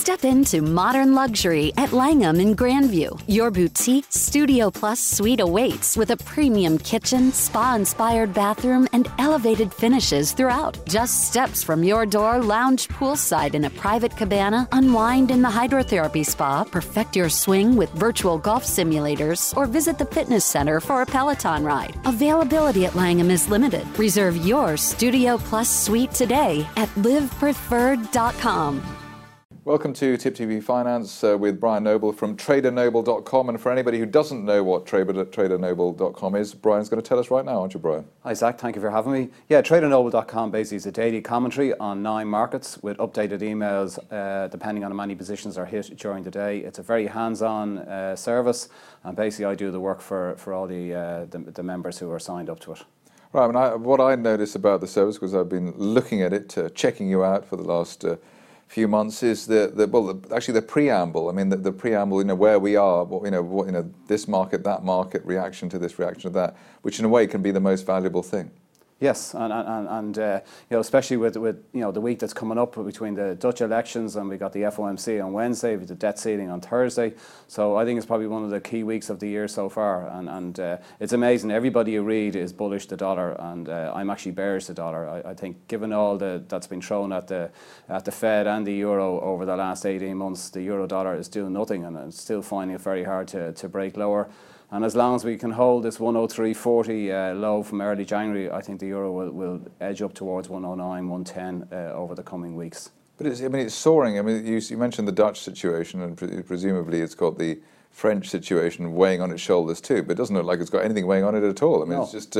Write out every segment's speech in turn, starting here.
Step into modern luxury at Langham in Grandview. Your boutique Studio Plus suite awaits with a premium kitchen, spa-inspired bathroom, and elevated finishes throughout. Just steps from your door, lounge poolside in a private cabana, unwind in the hydrotherapy spa, perfect your swing with virtual golf simulators, or visit the fitness center for a Peloton ride. Availability at Langham is limited. Reserve your Studio Plus suite today at livepreferred.com. Welcome to Tip TV Finance with Brian Noble from TraderNoble.com. And for anybody who doesn't know what TraderNoble.com is, Brian's going to tell us right now, aren't you, Brian? Hi, Zach. Thank you for having me. Yeah, TraderNoble.com basically is a daily commentary on 9 markets with updated emails depending on how many positions are hit during the day. It's a very hands-on service, and basically I do the work for all the members who are signed up to it. Right. What I notice about the service, because I've been looking at it, checking you out for the last few months, is the preamble. I mean, the preamble, where we are, this market, that market, reaction to this, reaction to that, which in a way can be the most valuable thing. Yes, and especially with the week that's coming up between the Dutch elections, and we got the FOMC on Wednesday, with the debt ceiling on Thursday. So I think it's probably one of the key weeks of the year so far, and it's amazing. Everybody you read is bullish the dollar, and I'm actually bearish the dollar. I think given all that's been thrown at the Fed and the euro over the last 18 months, the euro dollar is doing nothing, and it's still finding it very hard to break lower. And as long as we can hold this 103.40 low from early January, I think the euro will edge up towards 109, 110 over the coming weeks. But it's soaring. I mean, you mentioned the Dutch situation, and presumably it's got the French situation weighing on its shoulders too. But it doesn't look like it's got anything weighing on it at all. I mean, no. It's just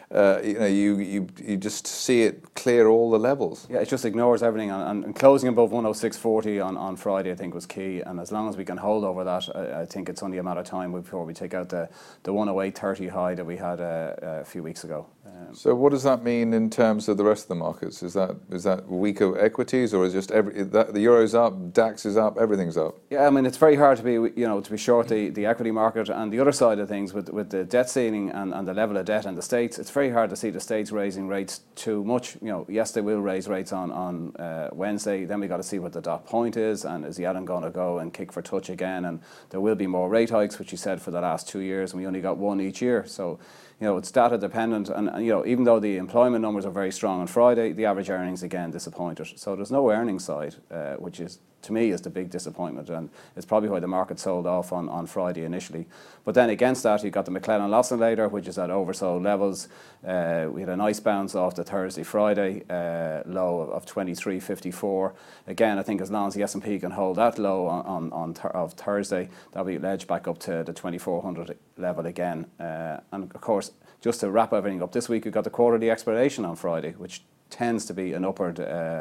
you just see it clear all the levels. Yeah, it just ignores everything. And closing above 106.40 on Friday, I think, was key. And as long as we can hold over that, I think it's only a matter of time before we take out the 108.30 high that we had a few weeks ago. So what does that mean in terms of the rest of the markets? Is that weaker equities, or is just the euro's up, DAX is up, everything's up? Yeah, I mean, it's very hard to be short the equity market. And the other side of things with the debt ceiling and the level of debt in the States, it's very hard to see the States raising rates too much. Yes, they will raise rates on Wednesday. Then we got to see what the dot point is, and is Yellen going to go and kick for touch again? And there will be more rate hikes, which he said for the last 2 years, and we only got one each year. So it's data dependent, and even though the employment numbers are very strong on Friday, the average earnings again disappointed. So there's no earnings side, which is, to me, is the big disappointment, and it's probably why the market sold off on Friday initially. But then against that, you got the McClellan oscillator, which is at oversold levels. We had a nice bounce off the Thursday-Friday low of 23.54. Again, I think as long as the S&P can hold that low of Thursday, that'll be edged back up to the 2400 level again. And of course, just to wrap everything up this week, we've got the quarterly expiration on Friday, which tends to be an upward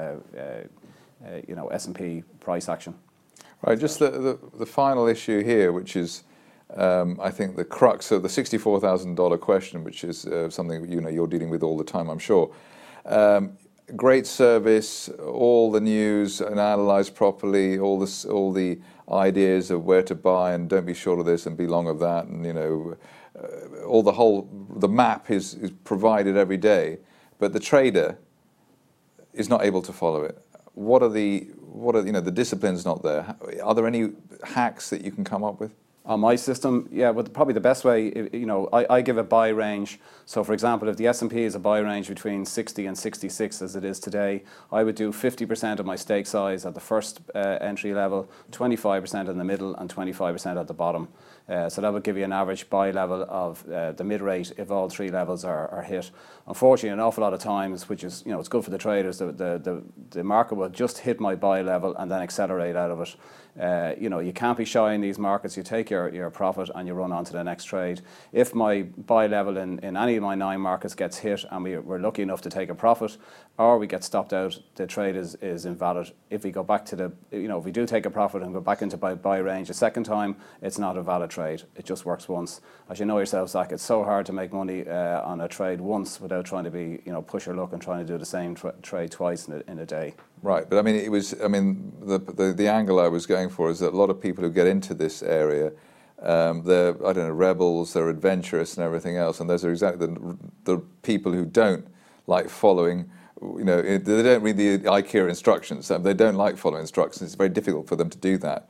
S&P price action. Right, just the final issue here, which is I think the crux of the $64,000 question, which is something you're dealing with all the time, I'm sure. Great service, all the news and analysed properly, all the ideas of where to buy and don't be short of this and be long of that, and the map is provided every day, but the trader is not able to follow it. What are the discipline's not there? Are there any hacks that you can come up with? On my system, yeah, but probably the best way, I give a buy range. So, for example, if the S&P is a buy range between 60 and 66, as it is today, I would do 50% of my stake size at the first entry level, 25% in the middle, and 25% at the bottom. So that would give you an average buy level of the mid-rate if all 3 levels are hit. Unfortunately, an awful lot of times, which is, it's good for the traders, the market will just hit my buy level and then accelerate out of it. You can't be shy in these markets. You take your profit and you run on to the next trade. If my buy level in any of my 9 markets gets hit and we're lucky enough to take a profit, or we get stopped out, the trade is invalid. If we go back to if we do take a profit and go back into buy range a second time, it's not a valid trade. It just works once. As you know yourself, Zach, it's so hard to make money on a trade once without trying to be, push your luck and trying to do the same trade twice in a day. Right, but the angle I was going for is that a lot of people who get into this area, they're rebels, they're adventurous and everything else, and those are exactly the people who don't like following they don't read the IKEA instructions. They don't like following instructions. It's very difficult for them to do that.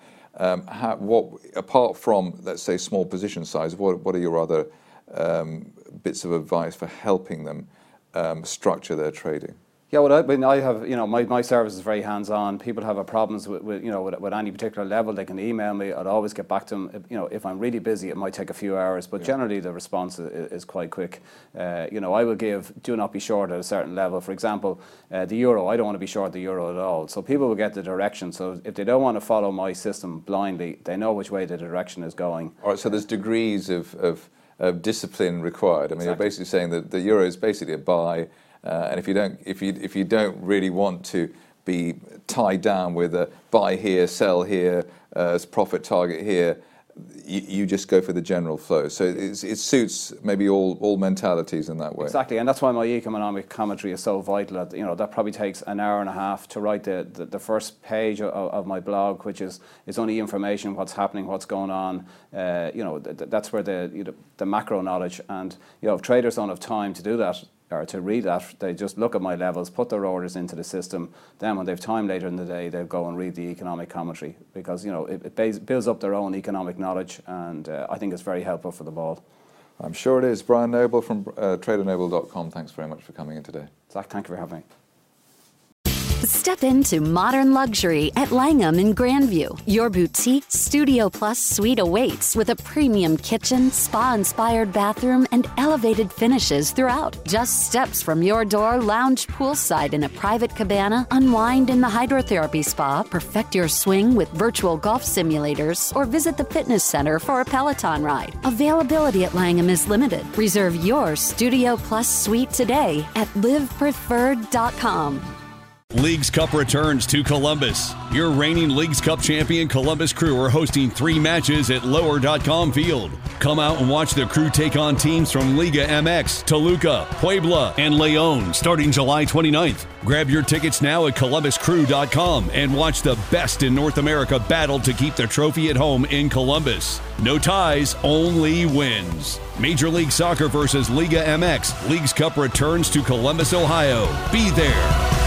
Apart from, let's say, small position size, what are your other bits of advice for helping them structure their trading? Yeah, well, I have, my service is very hands-on. People have problems with any particular level, they can email me. I'd always get back to them. If I'm really busy, it might take a few hours, but generally the response is quite quick. I will give, do not be short at a certain level. For example, the euro, I don't want to be short the euro at all. So people will get the direction. So if they don't want to follow my system blindly, they know which way the direction is going. All right, so there's degrees of discipline required. I mean, You're basically saying that the euro is basically a buy. And if you don't really want to be tied down with a buy here, sell here, profit target here, you just go for the general flow. So it suits maybe all mentalities in that way. Exactly, and that's why my economic commentary is so vital. That probably takes an hour and a half to write the first page of my blog, which is only information, what's happening, what's going on. That's where the macro knowledge, and if traders don't have time to do that, or to read that, they just look at my levels, put their orders into the system. Then when they've time later in the day, they'll go and read the economic commentary, because it builds up their own economic knowledge, and I think it's very helpful for the ball. I'm sure it is. Brian Noble from TraderNoble.com. Thanks very much for coming in today. Zach, thank you for having me. Step into modern luxury at Langham in Grandview. Your boutique Studio Plus suite awaits with a premium kitchen, spa-inspired bathroom, and elevated finishes throughout. Just steps from your door, lounge poolside in a private cabana, unwind in the hydrotherapy spa, perfect your swing with virtual golf simulators, or visit the fitness center for a Peloton ride. Availability at Langham is limited. Reserve your Studio Plus suite today at livepreferred.com. Leagues Cup returns to Columbus. Your reigning Leagues Cup champion Columbus Crew are hosting 3 matches at Lower.com Field. Come out and watch the Crew take on teams from Liga MX, Toluca, Puebla, and León starting July 29th. Grab your tickets now at ColumbusCrew.com and watch the best in North America battle to keep the trophy at home in Columbus. No ties, only wins. Major League Soccer versus Liga MX. Leagues Cup returns to Columbus, Ohio. Be there.